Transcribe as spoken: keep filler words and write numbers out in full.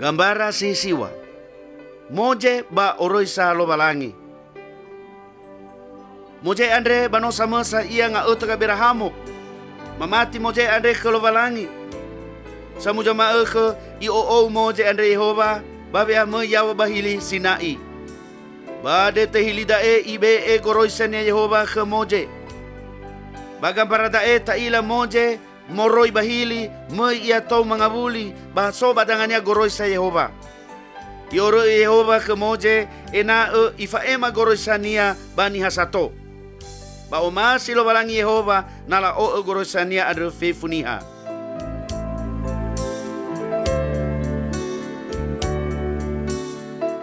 Gambara si siwa. Moje ba oroi sa lobalangi. Moje andre bano sama sa ia nga utaka berahamo. Mamati moje andre ke lobalangi. Sa mujama ke i o o moje andre Yehova babe ame yawa bahili Sinai. Bade te hili dae ibe e goroi sene Yehova ke moje. Bagambara dae ta ila moje moroi bahili me ia tau mangabuli bahaso badanganya goroi sa Yehova. Ioro Yehova ke moje ena e ifa ema goroi sania bani hasato. Ba o masilo balangi Yehova nala o goroi sania adre fe funiha.